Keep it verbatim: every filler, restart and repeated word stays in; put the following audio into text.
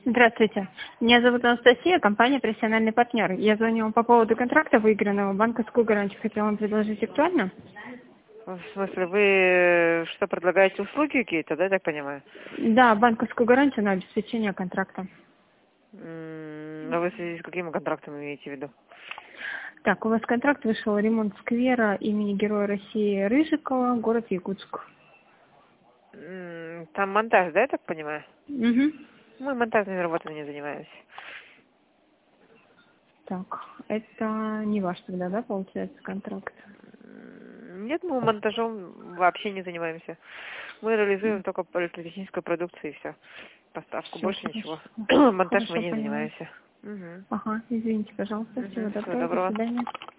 Здравствуйте. Меня зовут Анастасия, компания «Профессиональный партнер». Я звоню вам по поводу контракта, выигранного банковскую гарантию. Хотела вам предложить актуально. В смысле, вы что, предлагаете услуги какие-то, да, я так понимаю? Да, банковскую гарантию на обеспечение контракта. М, А вы в связи с каким контрактом имеете в виду? Так, у вас контракт вышел ремонт сквера имени Героя России Рыжикова, город Якутск. М, Там монтаж, да, я так понимаю? Угу. Мы монтажными работами не занимаемся. Так, это не ваш тогда, да, получается, контракт? М, Нет, мы монтажом вообще не занимаемся. Мы реализуем только политехническую продукцию и все. Поставку, Все, больше хорошо. ничего. Монтаж мы Хорошо, не поняла. занимаемся. Угу. Ага, извините, пожалуйста. Всего Угу. Всего доброго, до доброго. свидания.